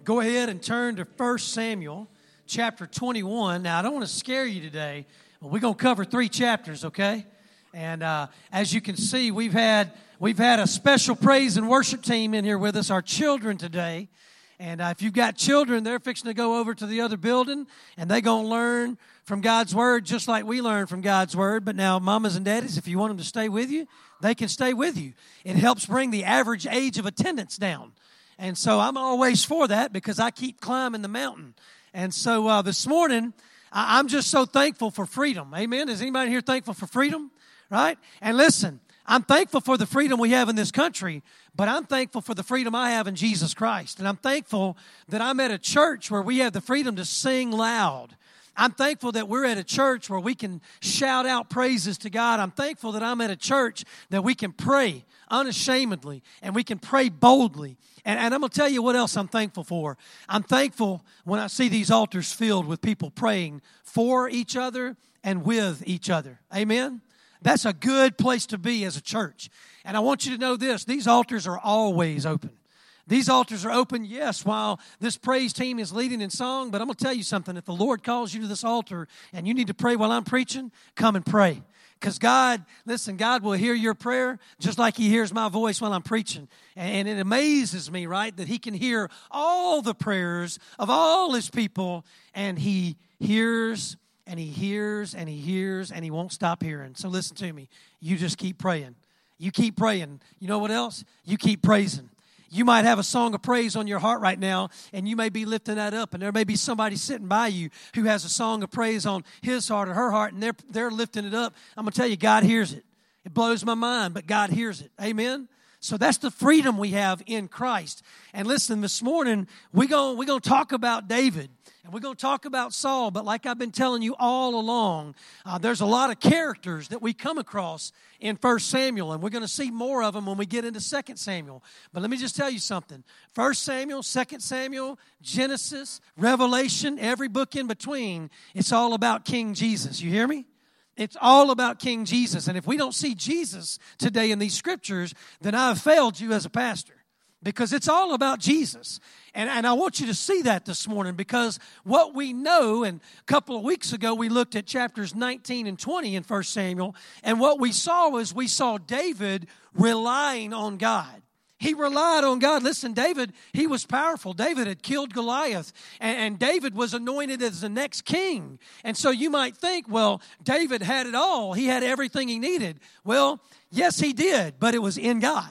Go ahead and turn to 1 Samuel chapter 21. Now, I don't want to scare you today, but we're going to cover 3 chapters, okay? And as you can see, we've had a special praise and worship team in here with us, our children today. And if you've got children, they're fixing to go over to the other building, and they're going to learn from God's Word just like we learn from God's Word. But now, mamas and daddies, if you want them to stay with you, they can stay with you. It helps bring the average age of attendance down. And so I'm always for that because I keep climbing the mountain. And so this morning, I'm just so thankful for freedom. Amen? Is anybody here thankful for freedom? Right? And listen, I'm thankful for the freedom we have in this country, but I'm thankful for the freedom I have in Jesus Christ. And I'm thankful that I'm at a church where we have the freedom to sing loud. I'm thankful that we're at a church where we can shout out praises to God. I'm thankful that I'm at a church that we can pray unashamedly and we can pray boldly. And I'm going to tell you what else I'm thankful for. I'm thankful when I see these altars filled with people praying for each other and with each other. Amen? That's a good place to be as a church. And I want you to know this. These altars are always open. These altars are open, yes, while this praise team is leading in song. But I'm going to tell you something. If the Lord calls you to this altar and you need to pray while I'm preaching, come and pray. Because God, listen, God will hear your prayer just like He hears my voice while I'm preaching. And it amazes me, right, that He can hear all the prayers of all His people. And He hears and He hears and He hears and He won't stop hearing. So listen to me. You just keep praying. You keep praying. You know what else? You keep praising. You might have a song of praise on your heart right now, and you may be lifting that up, and there may be somebody sitting by you who has a song of praise on his heart or her heart, and they're lifting it up. I'm going to tell you, God hears it. It blows my mind, but God hears it. Amen? So that's the freedom we have in Christ. And listen, this morning, we're going to talk about David. And we're going to talk about Saul, but like I've been telling you all along, there's a lot of characters that we come across in 1 Samuel, and we're going to see more of them when we get into 2 Samuel. But let me just tell you something. 1 Samuel, 2 Samuel, Genesis, Revelation, every book in between, it's all about King Jesus. You hear me? It's all about King Jesus. And if we don't see Jesus today in these scriptures, then I've failed you as a pastor. Because it's all about Jesus. And I want you to see that this morning because what we know, and a couple of weeks ago we looked at chapters 19 and 20 in 1 Samuel, and what we saw was we saw David relying on God. He relied on God. Listen, David, he was powerful. David had killed Goliath, and David was anointed as the next king. And so you might think, well, David had it all. He had everything he needed. Well, yes, he did, but it was in God.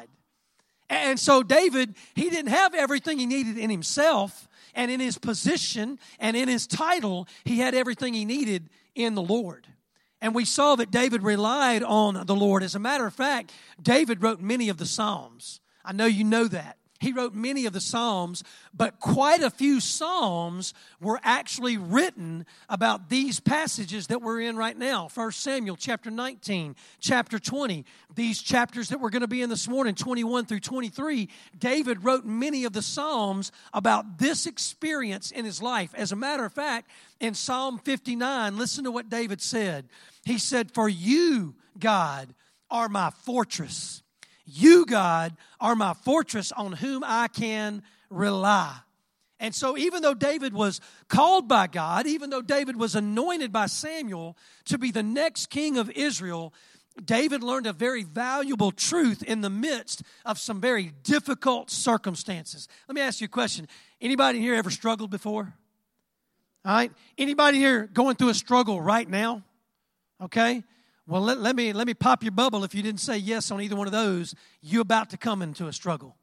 And so David, he didn't have everything he needed in himself and in his position and in his title. He had everything he needed in the Lord. And we saw that David relied on the Lord. As a matter of fact, David wrote many of the Psalms. I know you know that. He wrote many of the Psalms, but quite a few Psalms were actually written about these passages that we're in right now. 1 Samuel chapter 19, chapter 20. These chapters that we're going to be in this morning, 21 through 23, David wrote many of the Psalms about this experience in his life. As a matter of fact, in Psalm 59, listen to what David said. He said, "For you, God, are my fortress. You, God, are my fortress on whom I can rely." And so even though David was called by God, even though David was anointed by Samuel to be the next king of Israel, David learned a very valuable truth in the midst of some very difficult circumstances. Let me ask you a question. Anybody here ever struggled before? All right. Anybody here going through a struggle right now? Okay. Well, let me pop your bubble. If you didn't say yes on either one of those, you're about to come into a struggle.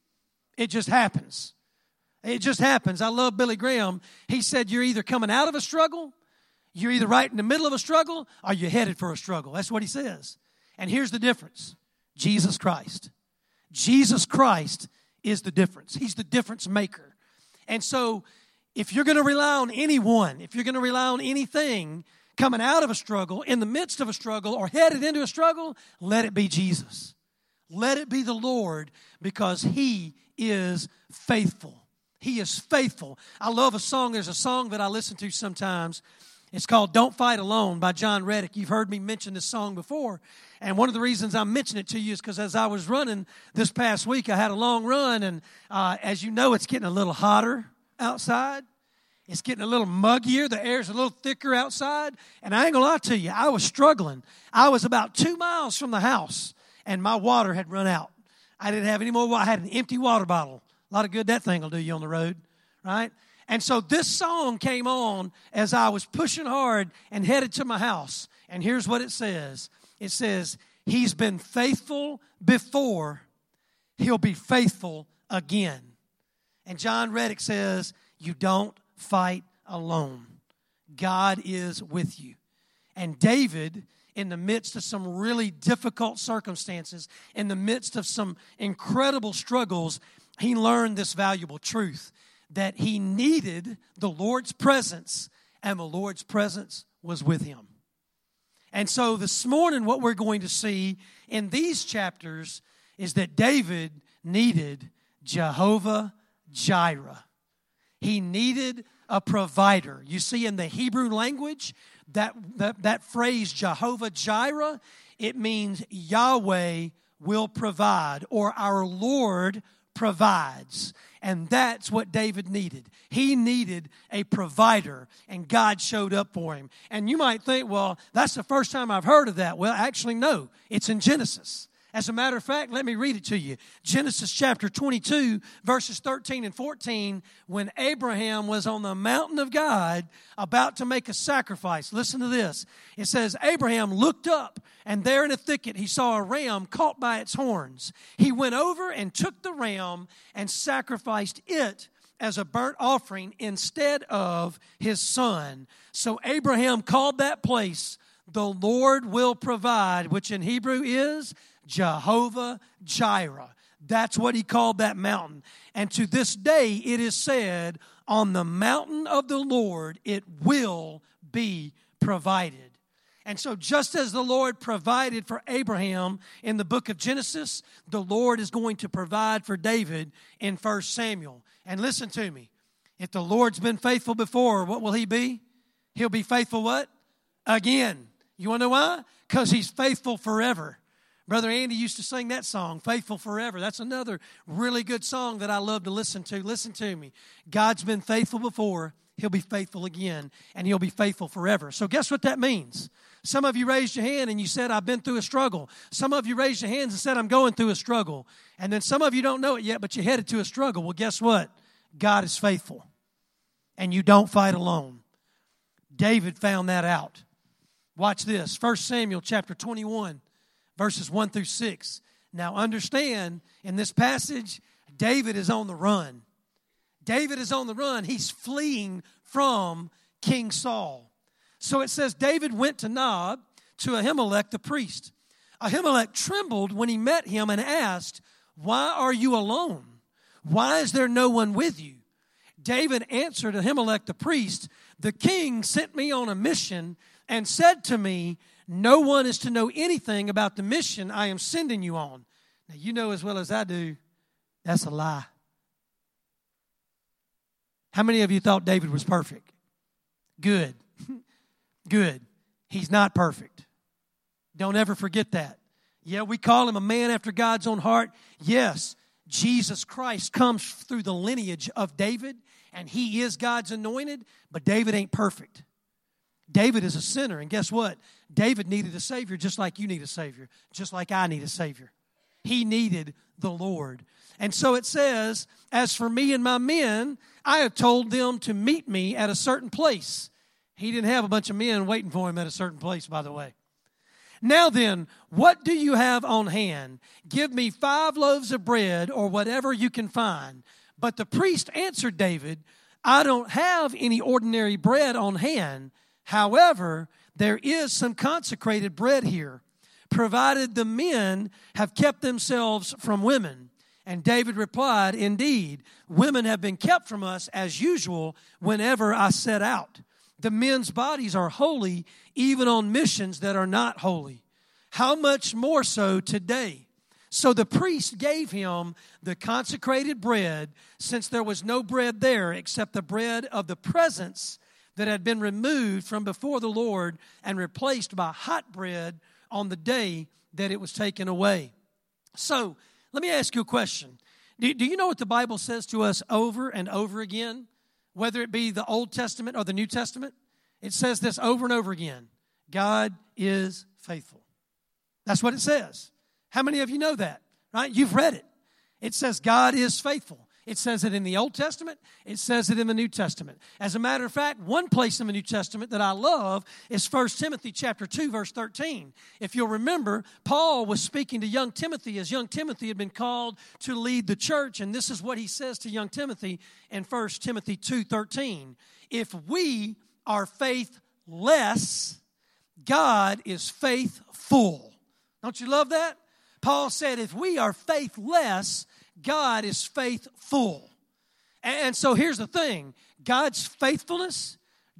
It just happens. It just happens. I love Billy Graham. He said you're either coming out of a struggle, you're either right in the middle of a struggle, or you're headed for a struggle. That's what he says. And here's the difference. Jesus Christ. Jesus Christ is the difference. He's the difference maker. And so if you're going to rely on anyone, if you're going to rely on anything, coming out of a struggle, in the midst of a struggle, or headed into a struggle, let it be Jesus. Let it be the Lord because He is faithful. He is faithful. I love a song. There's a song that I listen to sometimes. It's called "Don't Fight Alone" by John Reddick. You've heard me mention this song before. And one of the reasons I mention it to you is because as I was running this past week, I had a long run. And as you know, it's getting a little hotter, outside. It's getting a little muggier. The air's a little thicker outside. And I ain't going to lie to you, I was struggling. I was about 2 miles from the house, and my water had run out. I didn't have any more water. I had an empty water bottle. A lot of good that thing will do you on the road, right? And so this song came on as I was pushing hard and headed to my house. And here's what it says. It says, He's been faithful before, He'll be faithful again. And John Reddick says, you don't fight alone. God is with you. And David, in the midst of some really difficult circumstances, in the midst of some incredible struggles, he learned this valuable truth, that he needed the Lord's presence, and the Lord's presence was with him. And so this morning, what we're going to see in these chapters is that David needed Jehovah Jireh. He needed a provider. You see, in the Hebrew language, that phrase Jehovah Jireh, it means Yahweh will provide, or our Lord provides. And that's what David needed. He needed a provider, and God showed up for him. And you might think, well, that's the first time I've heard of that. Well, actually, no. It's in Genesis. As a matter of fact, let me read it to you. Genesis chapter 22, verses 13 and 14, when Abraham was on the mountain of God about to make a sacrifice. Listen to this. It says, Abraham looked up, and there in a thicket he saw a ram caught by its horns. He went over and took the ram and sacrificed it as a burnt offering instead of his son. So Abraham called that place, the Lord will provide, which in Hebrew is Jehovah Jireh. That's what he called that mountain. And to this day it is said, on the mountain of the Lord it will be provided. And so just as the Lord provided for Abraham in the book of Genesis, the Lord is going to provide for David in 1 Samuel. And listen to me. If the Lord's been faithful before, what will he be? He'll be faithful what? Again. You want to know why? Because he's faithful forever. Brother Andy used to sing that song, Faithful Forever. That's another really good song that I love to listen to. Listen to me. God's been faithful before. He'll be faithful again, and he'll be faithful forever. So guess what that means? Some of you raised your hand and you said, I've been through a struggle. Some of you raised your hands and said, I'm going through a struggle. And then some of you don't know it yet, but you're headed to a struggle. Well, guess what? God is faithful, and you don't fight alone. David found that out. Watch this. 1 Samuel chapter 21. Verses 1 through 6. Now understand, in this passage, David is on the run. David is on the run. He's fleeing from King Saul. So it says, David went to Nob, to Ahimelech the priest. Ahimelech trembled when he met him and asked, why are you alone? Why is there no one with you? David answered Ahimelech the priest, the king sent me on a mission and said to me, no one is to know anything about the mission I am sending you on. Now, you know as well as I do, that's a lie. How many of you thought David was perfect? Good. Good. He's not perfect. Don't ever forget that. Yeah, we call him a man after God's own heart. Yes, Jesus Christ comes through the lineage of David, and he is God's anointed, but David ain't perfect. David is a sinner, and guess what? David needed a Savior just like you need a Savior, just like I need a Savior. He needed the Lord. And so it says, as for me and my men, I have told them to meet me at a certain place. He didn't have a bunch of men waiting for him at a certain place, by the way. Now then, what do you have on hand? Give me 5 loaves of bread or whatever you can find. But the priest answered David, I don't have any ordinary bread on hand. However, there is some consecrated bread here, provided the men have kept themselves from women. And David replied, indeed, women have been kept from us as usual whenever I set out. The men's bodies are holy even on missions that are not holy. How much more so today? So the priest gave him the consecrated bread, since there was no bread there except the bread of the presence that had been removed from before the Lord and replaced by hot bread on the day that it was taken away. So, let me ask you a question. Do you know what the Bible says to us over and over again? whether it be the Old Testament or the New Testament, it says this over and over again. God is faithful. That's what it says. How many of you know that? Right? You've read it. It says God is faithful. It says it in the Old Testament. It says it in the New Testament. As a matter of fact, one place in the New Testament that I love is 1 Timothy chapter 2, verse 13. If you'll remember, Paul was speaking to young Timothy as young Timothy had been called to lead the church. And this is what he says to young Timothy in 1 Timothy 2:13. If we are faithless, God is faithful. Don't you love that? Paul said, if we are faithless, God is faithful. And so here's the thing. God's faithfulness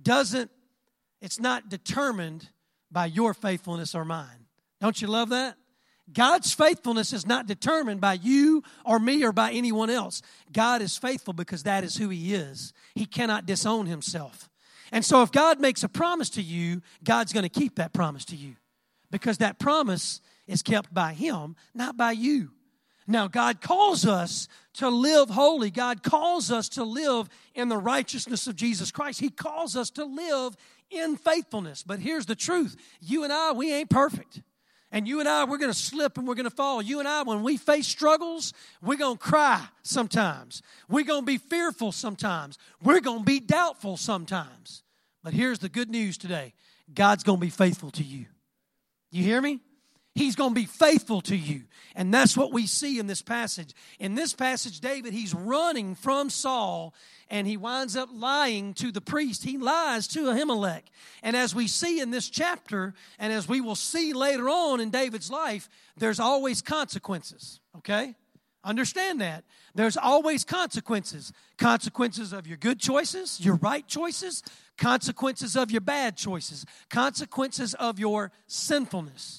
it's not determined by your faithfulness or mine. Don't you love that? God's faithfulness is not determined by you or me or by anyone else. God is faithful because that is who He is. He cannot disown Himself. And so if God makes a promise to you, God's going to keep that promise to you because that promise is kept by Him, not by you. Now, God calls us to live holy. God calls us to live in the righteousness of Jesus Christ. He calls us to live in faithfulness. But here's the truth. You and I, we ain't perfect. And you and I, we're going to slip and we're going to fall. You and I, when we face struggles, we're going to cry sometimes. We're going to be fearful sometimes. We're going to be doubtful sometimes. But here's the good news today. God's going to be faithful to you. You hear me? He's going to be faithful to you. And that's what we see in this passage. In this passage, David, he's running from Saul, and he winds up lying to the priest. He lies to Ahimelech. And as we see in this chapter, and as we will see later on in David's life, there's always consequences, okay? Understand that. There's always consequences. Consequences of your good choices, your right choices, consequences of your bad choices, consequences of your sinfulness.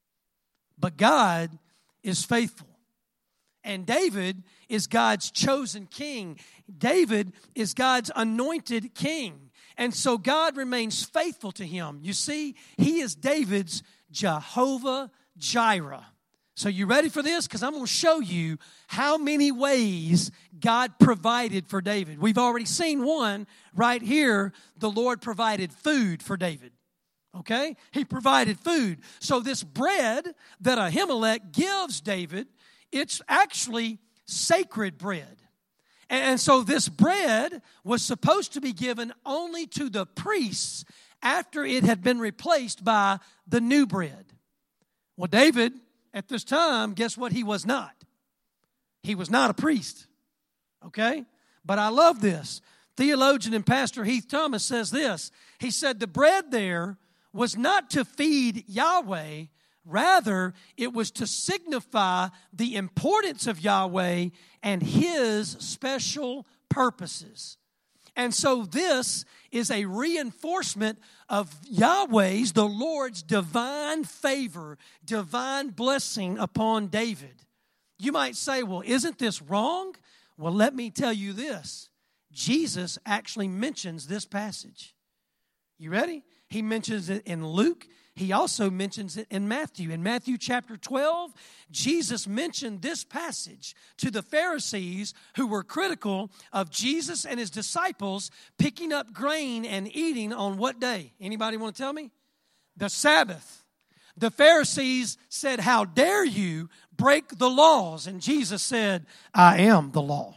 But God is faithful. And David is God's chosen king. David is God's anointed king. And so God remains faithful to him. You see, he is David's Jehovah Jireh. So you ready for this? Because I'm going to show you how many ways God provided for David. We've already seen one right here. The Lord provided food for David. Okay? He provided food. So this bread that Ahimelech gives David, it's actually sacred bread. And so this bread was supposed to be given only to the priests after it had been replaced by the new bread. Well, David, at this time, guess what he was not? He was not a priest. Okay? But I love this. Theologian and pastor Heath Thomas says this. He said the bread there was not to feed Yahweh, rather it was to signify the importance of Yahweh and His special purposes. And so this is a reinforcement of Yahweh's, the Lord's divine favor, divine blessing upon David. You might say, well, isn't this wrong? Well, let me tell you this. Jesus actually mentions this passage. You ready? He mentions it in Luke. He also mentions it in Matthew. In Matthew chapter 12, Jesus mentioned this passage to the Pharisees who were critical of Jesus and His disciples picking up grain and eating on what day? Anybody want to tell me? The Sabbath. The Pharisees said, how dare you break the laws? And Jesus said, I am the law.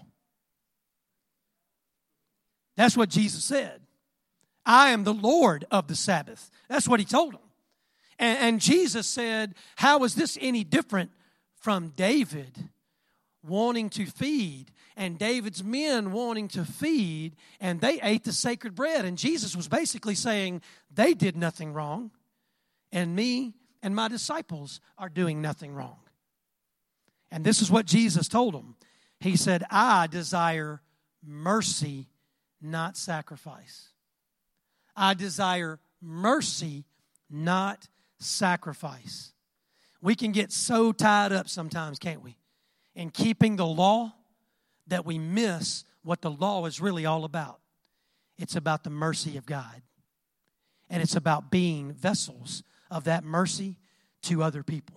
That's what Jesus said. I am the Lord of the Sabbath. That's what He told them. And Jesus said, how is this any different from David wanting to feed and David's men wanting to feed, and they ate the sacred bread? And Jesus was basically saying, they did nothing wrong, and me and my disciples are doing nothing wrong. And this is what Jesus told them. He said, I desire mercy, not sacrifice. I desire mercy, not sacrifice. We can get so tied up sometimes, can't we, in keeping the law that we miss what the law is really all about. It's about the mercy of God. And it's about being vessels of that mercy to other people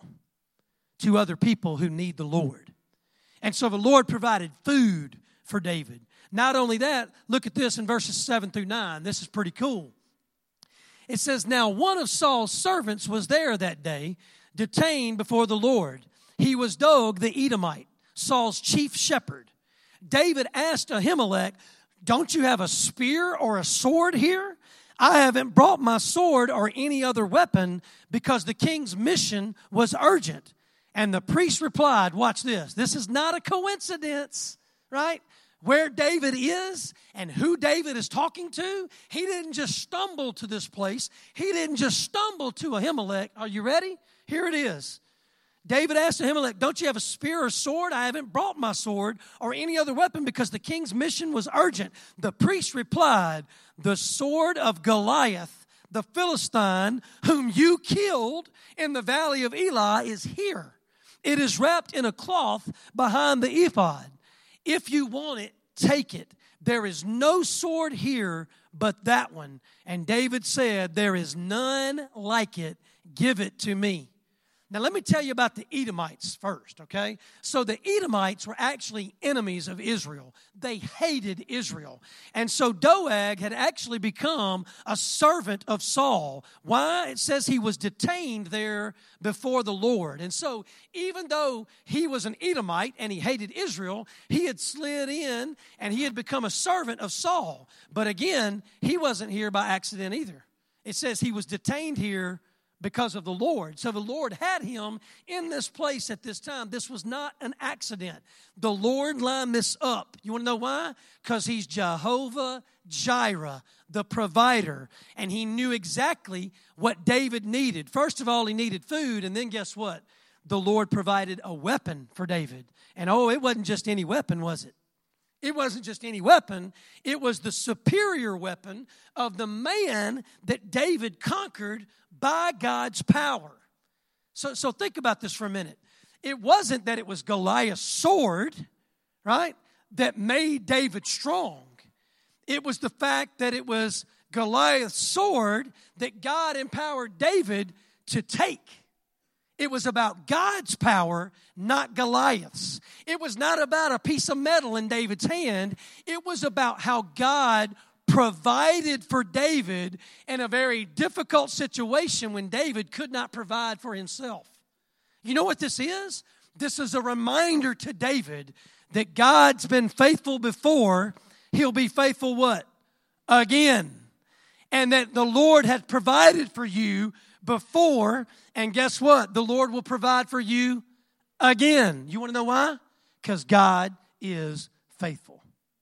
who need the Lord. And so the Lord provided food for David. Not only that, look at this in verses 7 through 9. This is pretty cool. It says, now one of Saul's servants was there that day, detained before the Lord. He was Doeg the Edomite, Saul's chief shepherd. David asked Ahimelech, don't you have a spear or a sword here? I haven't brought my sword or any other weapon because the king's mission was urgent. And the priest replied, watch this. This is not a coincidence, right? Where David is and who David is talking to, he didn't just stumble to this place. He didn't just stumble to Ahimelech. Are you ready? Here it is. David asked Ahimelech, don't you have a spear or sword? I haven't brought my sword or any other weapon because the king's mission was urgent. The priest replied, the sword of Goliath, the Philistine, whom you killed in the valley of Elah, is here. It is wrapped in a cloth behind the ephod. If you want it, take it. There is no sword here but that one. And David said, there is none like it. Give it to me. Now, let me tell you about the Edomites first, okay? So the Edomites were actually enemies of Israel. They hated Israel. And so Doeg had actually become a servant of Saul. Why? It says he was detained there before the Lord. And so even though he was an Edomite and he hated Israel, he had slid in and he had become a servant of Saul. But again, he wasn't here by accident either. It says he was detained here because of the Lord. So the Lord had him in this place at this time. This was not an accident. The Lord lined this up. You want to know why? Because he's Jehovah Jireh, the provider. And he knew exactly what David needed. First of all, he needed food. And then guess what? The Lord provided a weapon for David. And it wasn't just any weapon, was it? It wasn't just any weapon. It was the superior weapon of the man that David conquered by God's power. So think about this for a minute. It wasn't that it was Goliath's sword, right, that made David strong. It was the fact that it was Goliath's sword that God empowered David to take. It was about God's power, not Goliath's. It was not about a piece of metal in David's hand. It was about how God provided for David in a very difficult situation when David could not provide for himself. You know what this is? This is a reminder to David that God's been faithful before. He'll be faithful what? Again. And that the Lord had provided for you before, and guess what? The Lord will provide for you again. You want to know why? Because God is faithful.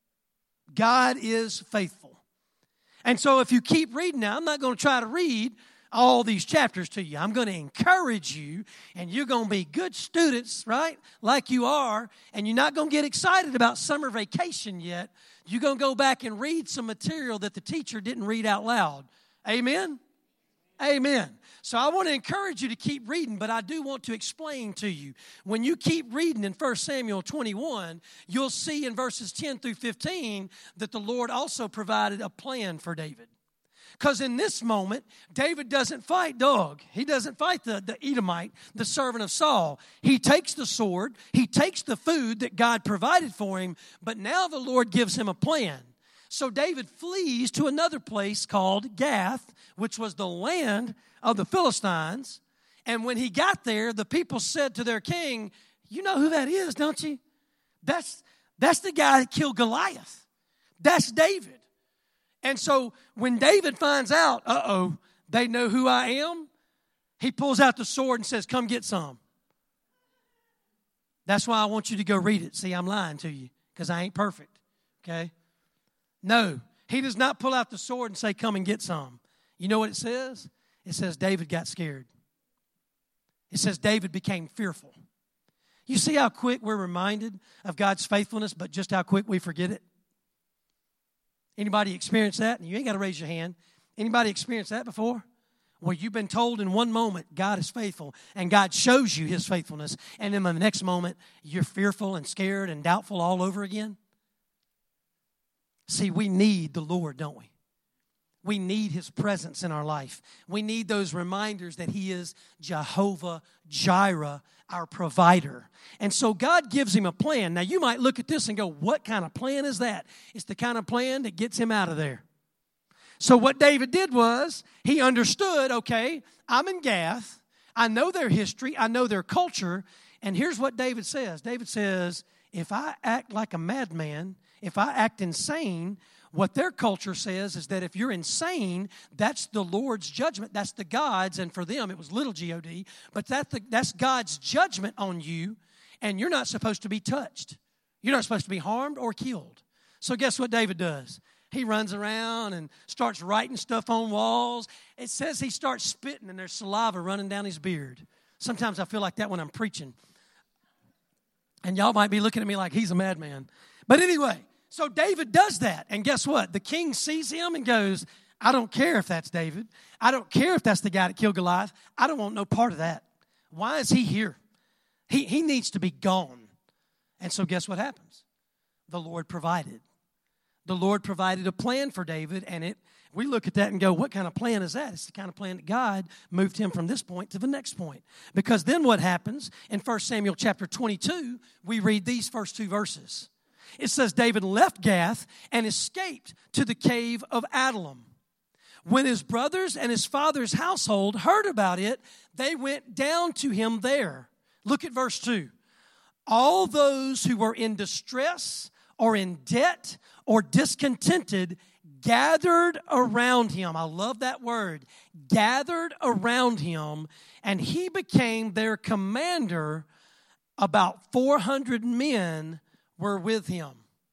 God is faithful. And so if you keep reading now, I'm not going to try to read all these chapters to you. I'm going to encourage you, and you're going to be good students, right? Like you are, and you're not going to get excited about summer vacation yet. You're going to go back and read some material that the teacher didn't read out loud. Amen? Amen. So I want to encourage you to keep reading, but I do want to explain to you. When you keep reading in 1 Samuel 21, you'll see in verses 10 through 15 that the Lord also provided a plan for David. Because in this moment, David doesn't fight Doeg. He doesn't fight the Edomite, the servant of Saul. He takes the sword. He takes the food that God provided for him. But now the Lord gives him a plan. So David flees to another place called Gath, which was the land of the Philistines. And when he got there, the people said to their king, you know who that is, don't you? That's the guy that killed Goliath. That's David. And so when David finds out, they know who I am, he pulls out the sword and says, come get some. That's why I want you to go read it. See, I'm lying to you because I ain't perfect, okay? No, he does not pull out the sword and say, come and get some. You know what it says? It says David got scared. It says David became fearful. You see how quick we're reminded of God's faithfulness, but just how quick we forget it? Anybody experienced that? And you ain't got to raise your hand. Anybody experienced that before? Where you've been told in one moment God is faithful, and God shows you his faithfulness, and then in the next moment you're fearful and scared and doubtful all over again? See, we need the Lord, don't we? We need His presence in our life. We need those reminders that He is Jehovah Jireh, our provider. And so God gives him a plan. Now, you might look at this and go, what kind of plan is that? It's the kind of plan that gets him out of there. So what David did was, he understood, okay, I'm in Gath. I know their history. I know their culture. And here's what David says. David says, if I act like a madman, if I act insane, what their culture says is that if you're insane, that's the Lord's judgment. That's the God's, and for them it was little G-O-D, but that's God's judgment on you, and you're not supposed to be touched. You're not supposed to be harmed or killed. So guess what David does? He runs around and starts writing stuff on walls. It says he starts spitting, and there's saliva running down his beard. Sometimes I feel like that when I'm preaching. And y'all might be looking at me like he's a madman. But anyway, so David does that, and guess what? The king sees him and goes, I don't care if that's David. I don't care if that's the guy that killed Goliath. I don't want no part of that. Why is he here? He needs to be gone. And so guess what happens? The Lord provided. The Lord provided a plan for David, and we look at that and go, what kind of plan is that? It's the kind of plan that God moved him from this point to the next point. Because then what happens? In 1 Samuel chapter 22, we read these first two verses. It says, David left Gath and escaped to the cave of Adullam. When his brothers and his father's household heard about it, they went down to him there. Look at verse 2. All those who were in distress or in debt or discontented gathered around him. I love that word. Gathered around him, and he became their commander. About 400 men were with him.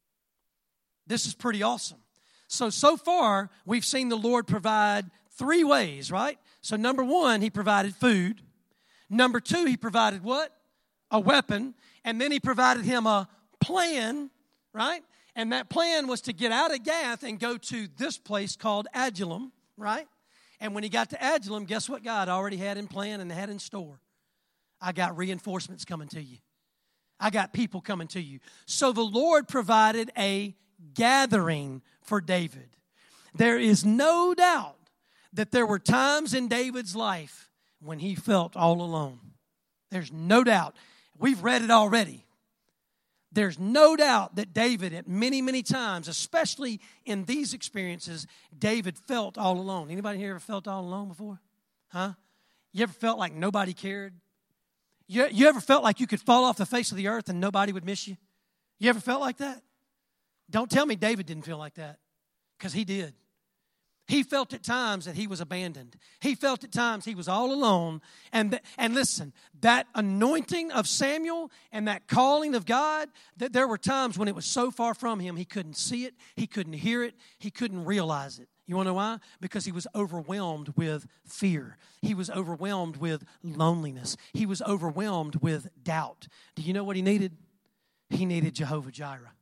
This is pretty awesome. So far, we've seen the Lord provide three ways, right? So number one, He provided food. Number two, He provided what? A weapon. And then He provided him a plan, right? And that plan was to get out of Gath and go to this place called Adullam, right? And when he got to Adullam, guess what God already had in plan and had in store? I got reinforcements coming to you. I got people coming to you. So the Lord provided a gathering for David. There is no doubt that there were times in David's life when he felt all alone. There's no doubt. We've read it already. There's no doubt that David, at many, many times, especially in these experiences, David felt all alone. Anybody here ever felt all alone before? Huh? You ever felt like nobody cared? You ever felt like you could fall off the face of the earth and nobody would miss you? You ever felt like that? Don't tell me David didn't feel like that, because he did. He felt at times that he was abandoned. He felt at times he was all alone. And listen, that anointing of Samuel and that calling of God, that there were times when it was so far from him, he couldn't see it, he couldn't hear it, he couldn't realize it. You want to know why? Because he was overwhelmed with fear. He was overwhelmed with loneliness. He was overwhelmed with doubt. Do you know what he needed? He needed Jehovah Jireh.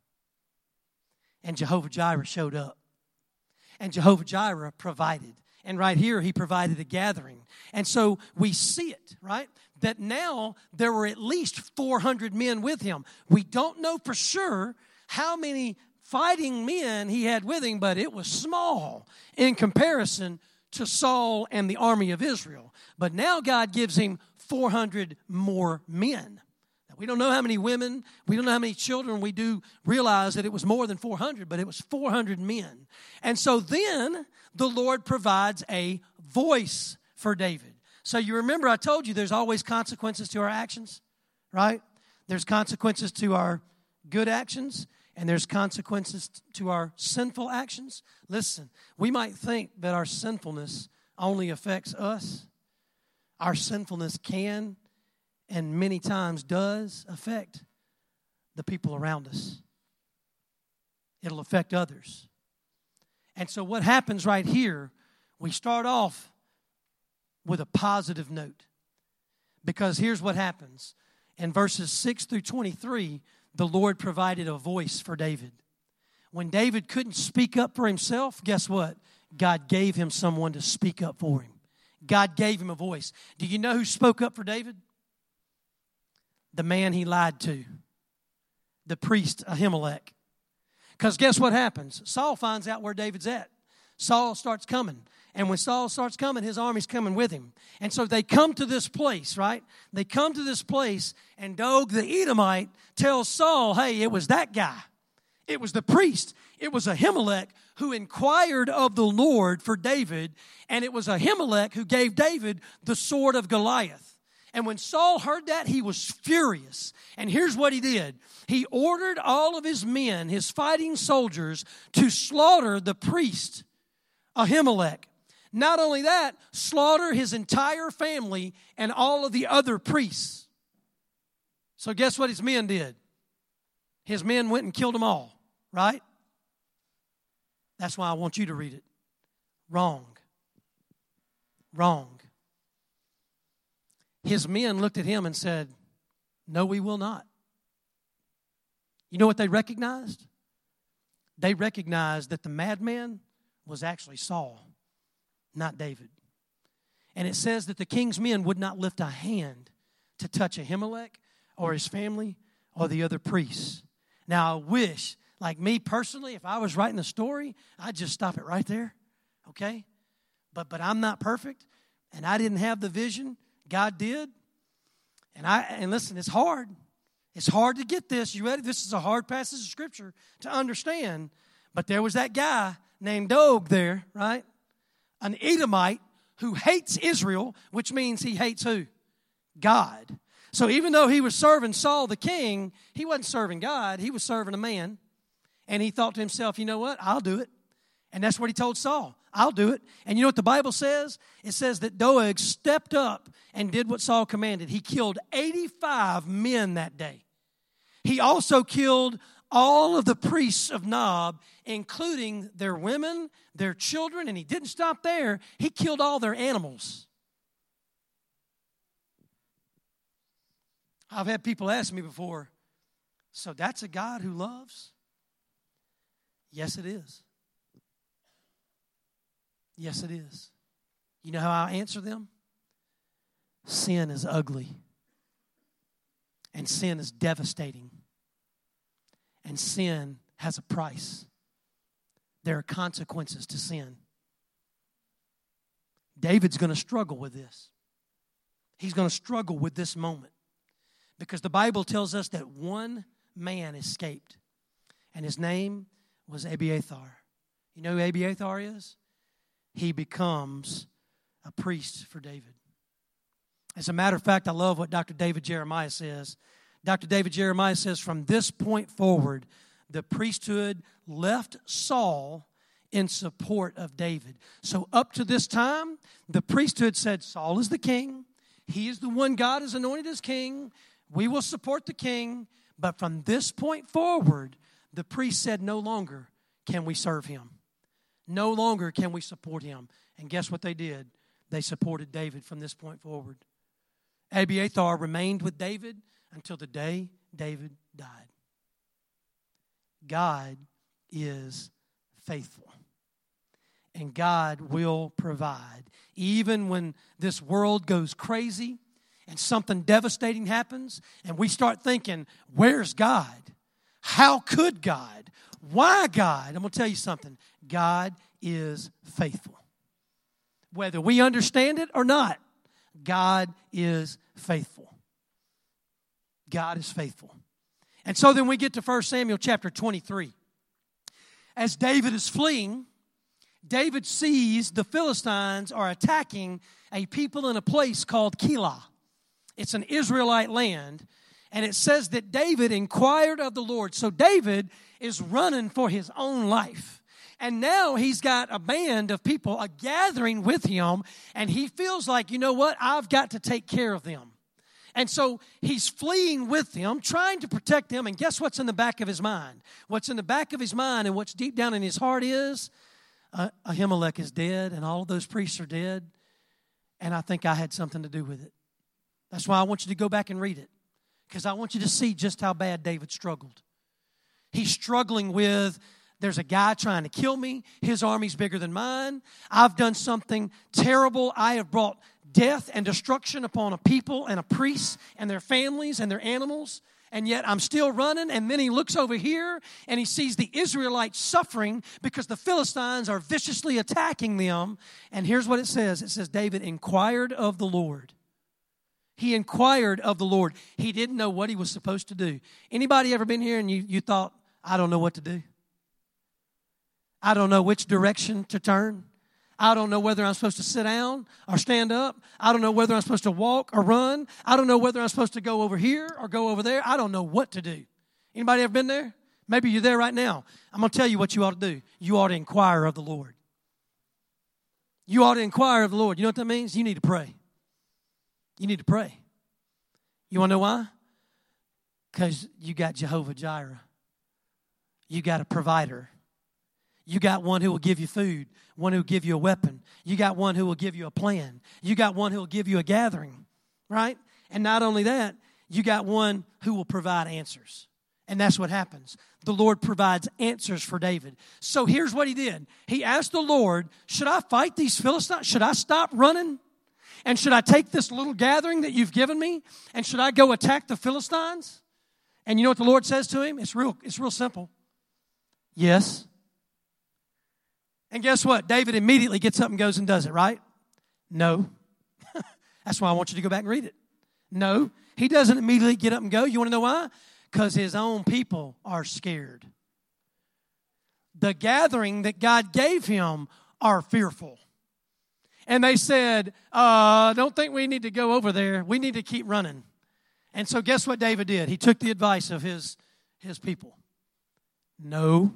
And Jehovah Jireh showed up. And Jehovah Jireh provided. And right here, He provided a gathering. And so we see it, right? That now there were at least 400 men with him. We don't know for sure how many fighting men he had with him, but it was small in comparison to Saul and the army of Israel. But now God gives him 400 more men. Now, we don't know how many women, we don't know how many children. We do realize that it was more than 400, but it was 400 men. And so then the Lord provides a voice for David. So you remember I told you there's always consequences to our actions, right? There's consequences to our good actions, and there's consequences to our sinful actions. Listen, we might think that our sinfulness only affects us. Our sinfulness can and many times does affect the people around us. It'll affect others. And so what happens right here, we start off with a positive note. Because here's what happens. In verses 6 through 23, the Lord provided a voice for David. When David couldn't speak up for himself, guess what? God gave him someone to speak up for him. God gave him a voice. Do you know who spoke up for David? The man he lied to. The priest Ahimelech. Because guess what happens? Saul finds out where David's at. Saul starts coming. And when Saul starts coming, his army's coming with him. And so they come to this place, right? They come to this place, and Doeg the Edomite tells Saul, hey, it was that guy. It was the priest. It was Ahimelech who inquired of the Lord for David, and it was Ahimelech who gave David the sword of Goliath. And when Saul heard that, he was furious. And here's what he did. He ordered all of his men, his fighting soldiers, to slaughter the priest, Ahimelech. Not only that, slaughter his entire family and all of the other priests. So guess what his men did? His men went and killed them all, right? That's why I want you to read it. Wrong. Wrong. His men looked at him and said, no, we will not. You know what they recognized? They recognized that the madman was actually Saul, not David. And it says that the king's men would not lift a hand to touch Ahimelech or his family or the other priests. Now, I wish, like me personally, if I was writing a story, I'd just stop it right there, okay? But I'm not perfect, and I didn't have the vision. God did. And listen, it's hard. It's hard to get this. You ready? This is a hard passage of Scripture to understand. But there was that guy named Doeg there, right? An Edomite who hates Israel, which means he hates who? God. So even though he was serving Saul the king, he wasn't serving God. He was serving a man. And he thought to himself, you know what? I'll do it. And that's what he told Saul. I'll do it. And you know what the Bible says? It says that Doeg stepped up and did what Saul commanded. He killed 85 men that day. He also killed all of the priests of Nob, including their women, their children, and he didn't stop there. He killed all their animals. I've had people ask me before, so that's a God who loves? Yes, it is. Yes, it is. You know how I answer them? Sin is ugly. And sin is devastating. And sin has a price. There are consequences to sin. David's going to struggle with this. He's going to struggle with this moment. Because the Bible tells us that one man escaped. And his name was Abiathar. You know who Abiathar is? He becomes a priest for David. As a matter of fact, I love what Dr. David Jeremiah says. Dr. David Jeremiah says, from this point forward, the priesthood left Saul in support of David. So up to this time, the priesthood said, Saul is the king. He is the one God has anointed as king. We will support the king. But from this point forward, the priest said, no longer can we serve him. No longer can we support him. And guess what they did? They supported David from this point forward. Abiathar remained with David until the day David died. God is faithful. And God will provide. Even when this world goes crazy and something devastating happens and we start thinking, where's God? How could God? Why God? I'm going to tell you something. God is faithful. Whether we understand it or not, God is faithful. God is faithful. And so then we get to 1 Samuel chapter 23. As David is fleeing, David sees the Philistines are attacking a people in a place called Keilah. It's an Israelite land. And it says that David inquired of the Lord. So David is running for his own life. And now he's got a band of people, a gathering with him. And he feels like, you know what? I've got to take care of them. And so he's fleeing with them, trying to protect them. And guess what's in the back of his mind? What's in the back of his mind and what's deep down in his heart is, Ahimelech is dead and all of those priests are dead. And I think I had something to do with it. That's why I want you to go back and read it. Because I want you to see just how bad David struggled. He's struggling with, there's a guy trying to kill me. His army's bigger than mine. I've done something terrible. I have brought death and destruction upon a people and a priest and their families and their animals. and yet I'm still running. And then he looks over here and he sees the Israelites suffering because the Philistines are viciously attacking them. And here's what it says. It says, David inquired of the Lord. He inquired of the Lord. He didn't know what he was supposed to do. Anybody ever been here and you thought, I don't know what to do? I don't know which direction to turn. I don't know whether I'm supposed to sit down or stand up. I don't know whether I'm supposed to walk or run. I don't know whether I'm supposed to go over here or go over there. I don't know what to do. Anybody ever been there? Maybe you're there right now. I'm going to tell you what you ought to do. You ought to inquire of the Lord. You ought to inquire of the Lord. You know what that means? You need to pray. You need to pray. You want to know why? Because you got Jehovah Jireh. You got a provider. You got one who will give you food, one who will give you a weapon. You got one who will give you a plan. You got one who will give you a gathering, right? And not only that, you got one who will provide answers. And that's what happens. The Lord provides answers for David. So here's what he did. He asked the Lord, should I fight these Philistines? Should I stop running? And should I take this little gathering that you've given me? And should I go attack the Philistines? And you know what the Lord says to him? It's real simple. Yes. And guess what? David immediately gets up and goes and does it, right? No. That's why I want you to go back and read it. No. He doesn't immediately get up and go. You want to know why? Because his own people are scared. The gathering that God gave him are fearful. And they said, don't think we need to go over there. We need to keep running. And so guess what David did? He took the advice of his people. No.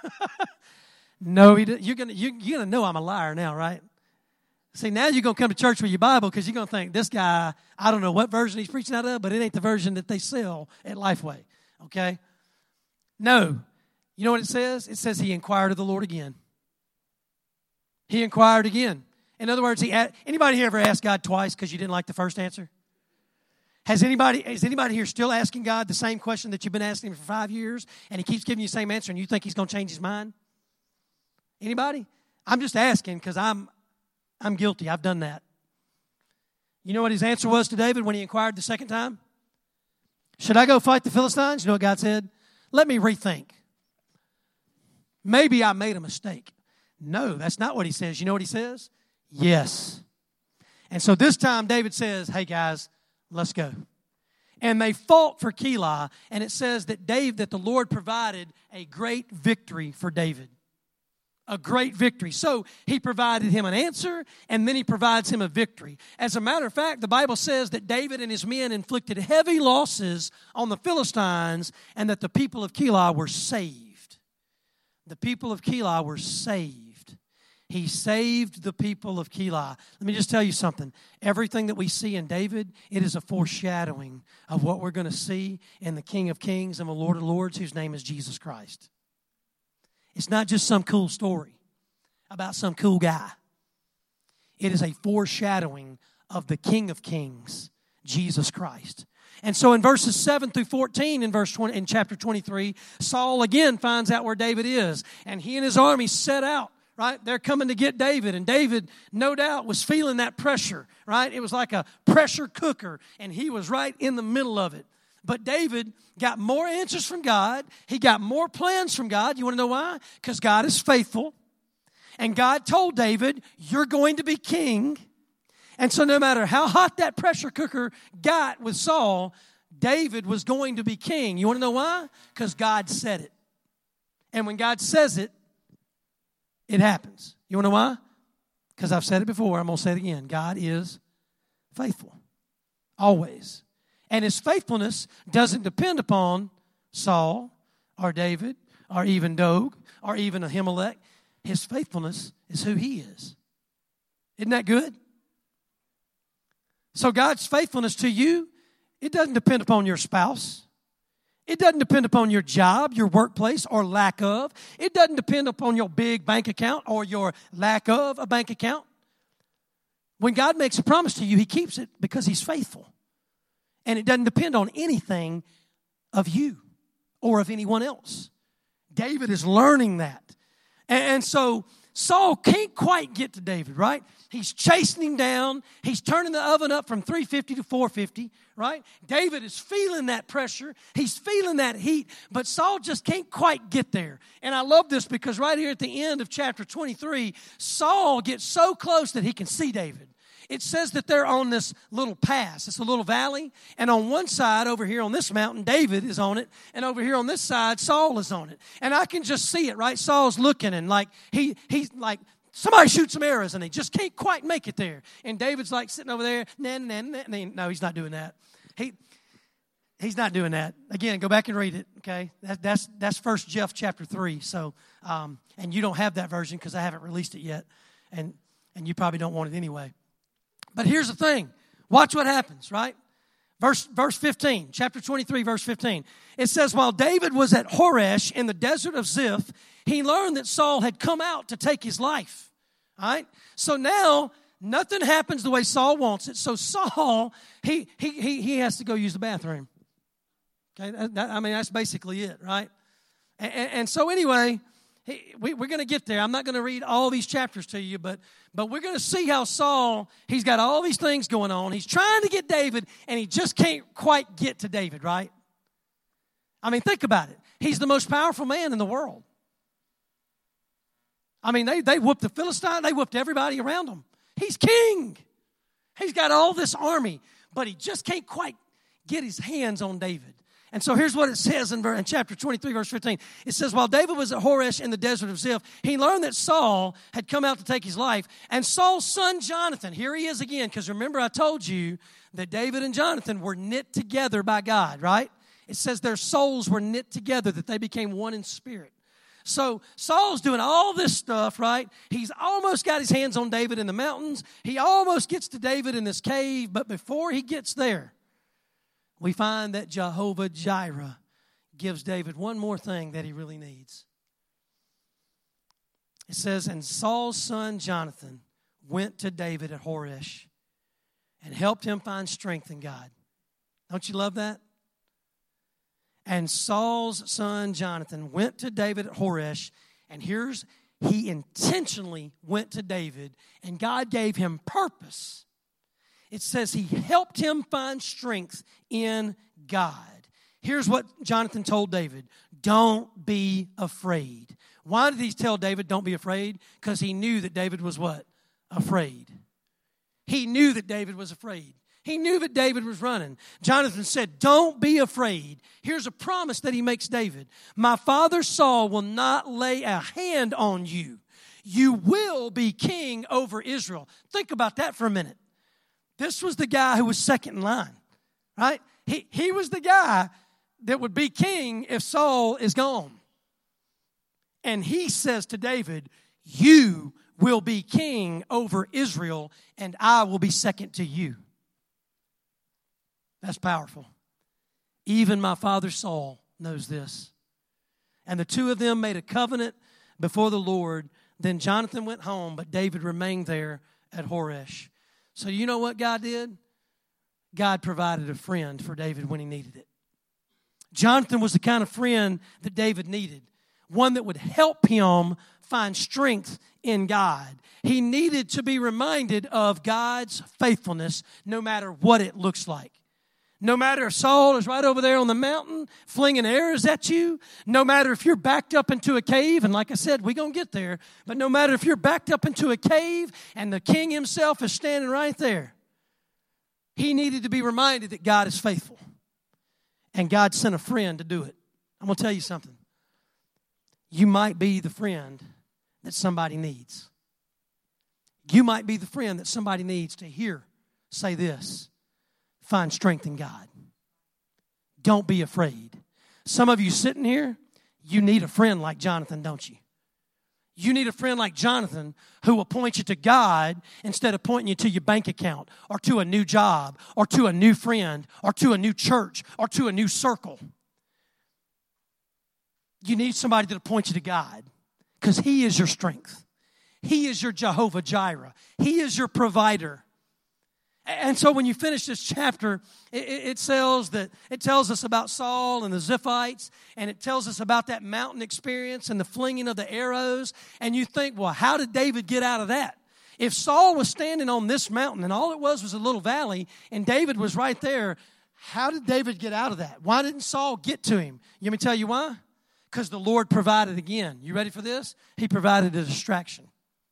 No, you're gonna know I'm a liar now, right? See, now you're going to come to church with your Bible because you're going to think, this guy, I don't know what version he's preaching out of, but it ain't the version that they sell at Lifeway, okay? No. You know what it says? It says he inquired of the Lord again. He inquired again. In other words, anybody here ever asked God twice because you didn't like the first answer? Is anybody here still asking God the same question that you've been asking him for 5 years, and he keeps giving you the same answer, and you think he's going to change his mind? Anybody? I'm just asking because I'm guilty. I've done that. You know what his answer was to David when he inquired the second time? Should I go fight the Philistines? You know what God said? Let me rethink. Maybe I made a mistake. No, that's not what he says. You know what he says? Yes. And so this time David says, hey guys, let's go. And they fought for Keilah, and it says that the Lord provided a great victory for David. A great victory. So he provided him an answer, and then he provides him a victory. As a matter of fact, the Bible says that David and his men inflicted heavy losses on the Philistines, and that the people of Keilah were saved. The people of Keilah were saved. He saved the people of Keilah. Let me just tell you something. Everything that we see in David, it is a foreshadowing of what we're going to see in the King of Kings and the Lord of Lords, whose name is Jesus Christ. It's not just some cool story about some cool guy. It is a foreshadowing of the King of Kings, Jesus Christ. And so in verses 7 through 14 in chapter 23, Saul again finds out where David is. And he and his army set out, right? They're coming to get David. And David, no doubt, was feeling that pressure, right? It was like a pressure cooker. And he was right in the middle of it. But David got more answers from God. He got more plans from God. You want to know why? Because God is faithful. And God told David, you're going to be king. And so no matter how hot that pressure cooker got with Saul, David was going to be king. You want to know why? Because God said it. And when God says it, it happens. You want to know why? Because I've said it before. I'm going to say it again. God is faithful. Always. And his faithfulness doesn't depend upon Saul or David or even Doeg or even Ahimelech. His faithfulness is who he is. Isn't that good? So God's faithfulness to you, it doesn't depend upon your spouse. It doesn't depend upon your job, your workplace, or lack of. It doesn't depend upon your big bank account or your lack of a bank account. When God makes a promise to you, he keeps it because he's faithful. And it doesn't depend on anything of you or of anyone else. David is learning that. And so Saul can't quite get to David, right? He's chasing him down. He's turning the oven up from 350 to 450, right? David is feeling that pressure. He's feeling that heat, but Saul just can't quite get there. And I love this because right here at the end of chapter 23, Saul gets so close that he can see David. It says that they're on this little pass. It's a little valley. And on one side, over here on this mountain, David is on it. And over here on this side, Saul is on it. And I can just see it, right? Saul's looking and like he's like, somebody shoot some arrows and he just can't quite make it there. And David's like sitting over there. No, he's not doing that. He's not doing that. Again, go back and read it, okay? That's 1 Jeff chapter 3. So, and you don't have that version because I haven't released it yet. And you probably don't want it anyway. But here's the thing. Watch what happens, right? Verse 15, chapter 23, verse 15. It says, while David was at Horesh in the desert of Ziph, he learned that Saul had come out to take his life. All right? So now, nothing happens the way Saul wants it. So Saul, he has to go use the bathroom. Okay? That's basically it, right? And so anyway, we're going to get there. I'm not going to read all these chapters to you, but we're going to see how Saul, he's got all these things going on. He's trying to get David, and he just can't quite get to David, right? I mean, think about it. He's the most powerful man in the world. I mean, they whooped the Philistine. They whooped everybody around him. He's king. He's got all this army, but he just can't quite get his hands on David. And so here's what it says in chapter 23, verse 15. It says, while David was at Horesh in the desert of Ziph, he learned that Saul had come out to take his life. And Saul's son Jonathan, here he is again, because remember I told you that David and Jonathan were knit together by God, right? It says their souls were knit together, that they became one in spirit. So Saul's doing all this stuff, right? He's almost got his hands on David in the mountains. He almost gets to David in this cave, but before he gets there, we find that Jehovah Jireh gives David one more thing that he really needs. It says, and Saul's son Jonathan went to David at Horesh and helped him find strength in God. Don't you love that? And Saul's son Jonathan went to David at Horesh, and he intentionally went to David, and God gave him purpose. It says he helped him find strength in God. Here's what Jonathan told David. Don't be afraid. Why did he tell David, don't be afraid? Because he knew that David was what? Afraid. He knew that David was afraid. He knew that David was running. Jonathan said, don't be afraid. Here's a promise that he makes David. My father Saul will not lay a hand on you. You will be king over Israel. Think about that for a minute. This was the guy who was second in line, right? He was the guy that would be king if Saul is gone. And he says to David, you will be king over Israel, and I will be second to you. That's powerful. Even my father Saul knows this. And the two of them made a covenant before the Lord. Then Jonathan went home, but David remained there at Horesh. So you know what God did? God provided a friend for David when he needed it. Jonathan was the kind of friend that David needed. One that would help him find strength in God. He needed to be reminded of God's faithfulness no matter what it looks like. No matter if Saul is right over there on the mountain flinging arrows at you. No matter if you're backed up into a cave. And like I said, we're going to get there. But no matter if you're backed up into a cave and the king himself is standing right there. He needed to be reminded that God is faithful. And God sent a friend to do it. I'm going to tell you something. You might be the friend that somebody needs. You might be the friend that somebody needs to hear say this. Find strength in God. Don't be afraid. Some of you sitting here, you need a friend like Jonathan, don't you? You need a friend like Jonathan who will point you to God instead of pointing you to your bank account or to a new job or to a new friend or to a new church or to a new circle. You need somebody that'll point you to God because He is your strength. He is your Jehovah Jireh. He is your provider. And so when you finish this chapter, it tells us about Saul and the Ziphites, and it tells us about that mountain experience and the flinging of the arrows. And you think, well, how did David get out of that? If Saul was standing on this mountain and all it was a little valley and David was right there, how did David get out of that? Why didn't Saul get to him? Let me tell you why. Because the Lord provided again. You ready for this? He provided a distraction.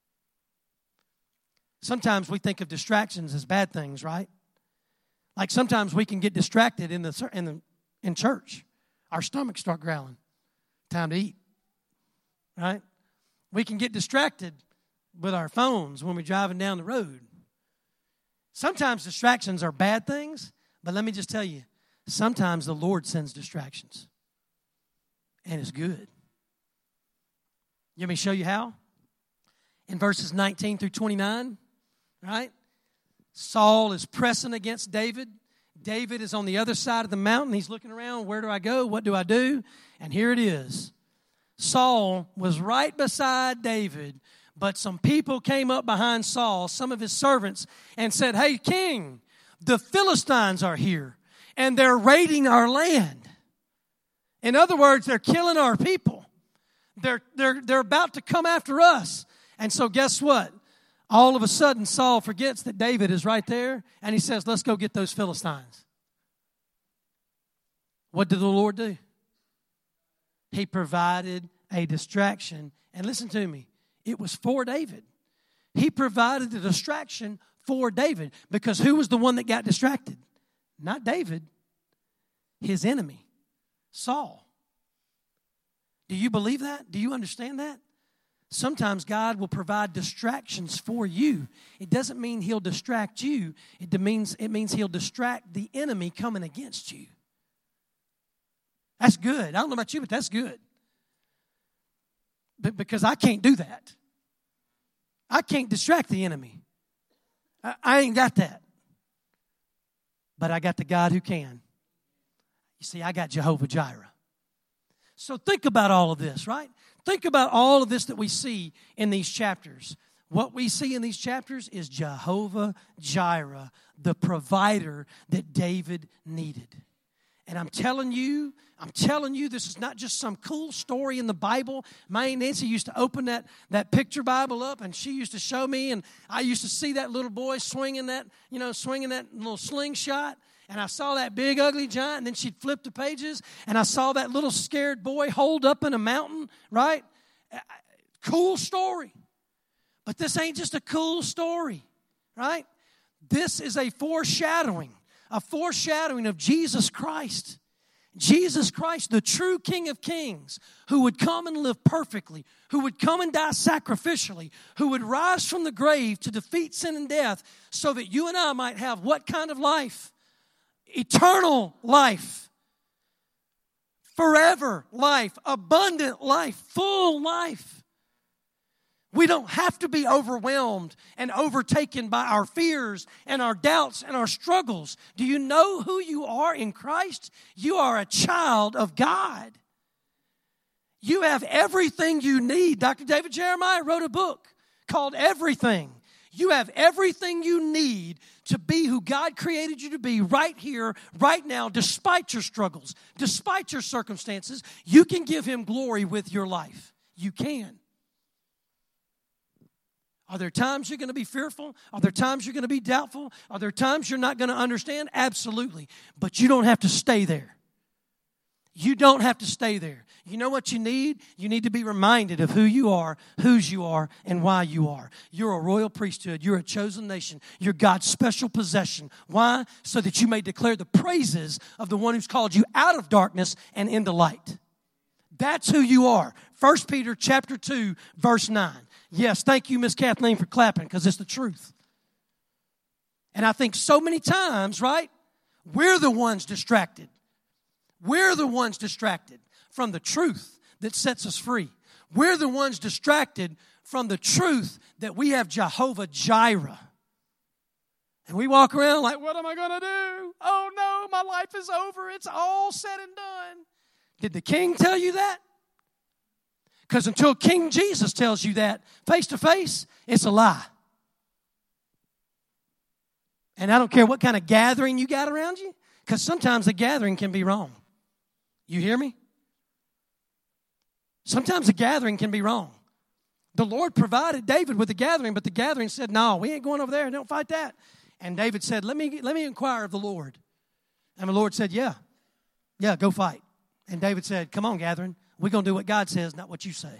Sometimes we think of distractions as bad things, right? Like sometimes we can get distracted in church. Our stomachs start growling. Time to eat, right? We can get distracted with our phones when we're driving down the road. Sometimes distractions are bad things, but let me just tell you, sometimes the Lord sends distractions, and it's good. Let me show you how. In verses 19 through 29, right? Saul is pressing against David. David is on the other side of the mountain. He's looking around. Where do I go? What do I do? And here it is. Saul was right beside David, but some people came up behind Saul, some of his servants, and said, "Hey, king, the Philistines are here, and they're raiding our land." In other words, they're killing our people. They're about to come after us. And so guess what? All of a sudden, Saul forgets that David is right there, and he says, "Let's go get those Philistines." What did the Lord do? He provided a distraction. And listen to me, it was for David. He provided the distraction for David, because who was the one that got distracted? Not David, his enemy, Saul. Do you believe that? Do you understand that? Sometimes God will provide distractions for you. It doesn't mean He'll distract you. It means He'll distract the enemy coming against you. That's good. I don't know about you, but that's good. But because I can't do that. I can't distract the enemy. I ain't got that. But I got the God who can. You see, I got Jehovah Jireh. So think about all of this, right? Think about all of this that we see in these chapters. What we see in these chapters is Jehovah Jireh, the provider that David needed. And I'm telling you, this is not just some cool story in the Bible. My Aunt Nancy used to open that picture Bible up, and she used to show me, and I used to see that little boy swinging that little slingshot. And I saw that big, ugly giant, and then she'd flip the pages, and I saw that little scared boy holed up in a mountain, right? Cool story. But this ain't just a cool story, right? This is a foreshadowing of Jesus Christ. Jesus Christ, the true King of Kings, who would come and live perfectly, who would come and die sacrificially, who would rise from the grave to defeat sin and death so that you and I might have what kind of life? Eternal life, forever life, abundant life, full life. We don't have to be overwhelmed and overtaken by our fears and our doubts and our struggles. Do you know who you are in Christ? You are a child of God. You have everything you need. Dr. David Jeremiah wrote a book called Everything. You have everything you need to be who God created you to be right here, right now, despite your struggles, despite your circumstances. You can give Him glory with your life. You can. Are there times you're going to be fearful? Are there times you're going to be doubtful? Are there times you're not going to understand? Absolutely. But you don't have to stay there. You don't have to stay there. You know what you need? You need to be reminded of who you are, whose you are, and why you are. You're a royal priesthood. You're a chosen nation. You're God's special possession. Why? So that you may declare the praises of the one who's called you out of darkness and into light. That's who you are. 1 Peter chapter 2, verse 9. Yes, thank you, Miss Kathleen, for clapping, because it's the truth. And I think so many times, right, we're the ones distracted. We're the ones distracted from the truth that sets us free. We're the ones distracted from the truth that we have Jehovah Jireh. And we walk around like, what am I going to do? Oh no, my life is over. It's all said and done. Did the king tell you that? Because until King Jesus tells you that face to face, it's a lie. And I don't care what kind of gathering you got around you, because sometimes the gathering can be wrong. You hear me? Sometimes the gathering can be wrong. The Lord provided David with the gathering, but the gathering said, no, we ain't going over there. Don't fight that. And David said, let me inquire of the Lord. And the Lord said, yeah, go fight. And David said, come on, gathering. We're going to do what God says, not what you say.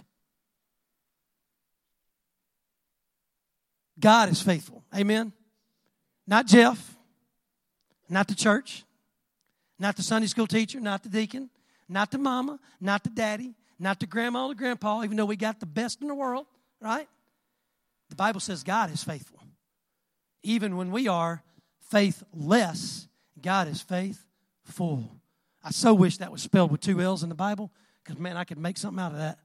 God is faithful. Amen? Not Jeff, not the church, not the Sunday school teacher, not the deacon, not the mama, not the daddy, not the grandma or the grandpa, even though we got the best in the world, right? The Bible says God is faithful. Even when we are faithless, God is faithful. I so wish that was spelled with 2 L's in the Bible, because, man, I could make something out of that.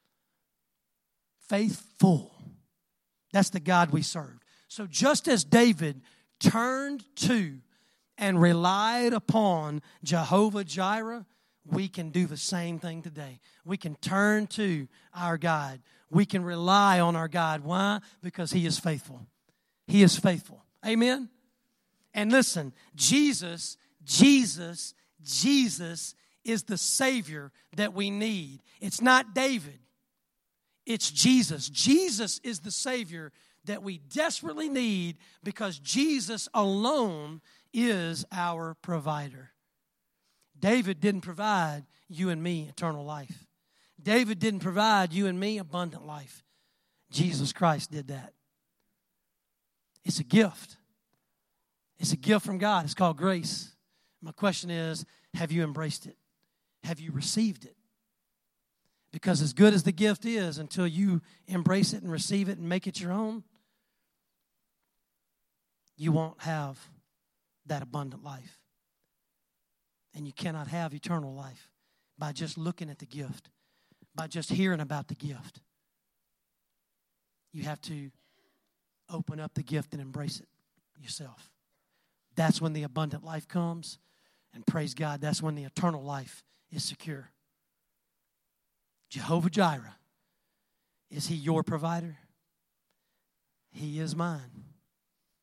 Faithful. That's the God we serve. So just as David turned to and relied upon Jehovah Jireh, we can do the same thing today. We can turn to our God. We can rely on our God. Why? Because He is faithful. He is faithful. Amen? And listen, Jesus is the Savior that we need. It's not David. It's Jesus. Jesus is the Savior that we desperately need, because Jesus alone is our provider. David didn't provide you and me eternal life. David didn't provide you and me abundant life. Jesus Christ did that. It's a gift. It's a gift from God. It's called grace. My question is, have you embraced it? Have you received it? Because as good as the gift is, until you embrace it and receive it and make it your own, you won't have that abundant life. And you cannot have eternal life by just looking at the gift, by just hearing about the gift. You have to open up the gift and embrace it yourself. That's when the abundant life comes. And praise God, that's when the eternal life is secure. Jehovah Jireh, is He your provider? He is mine.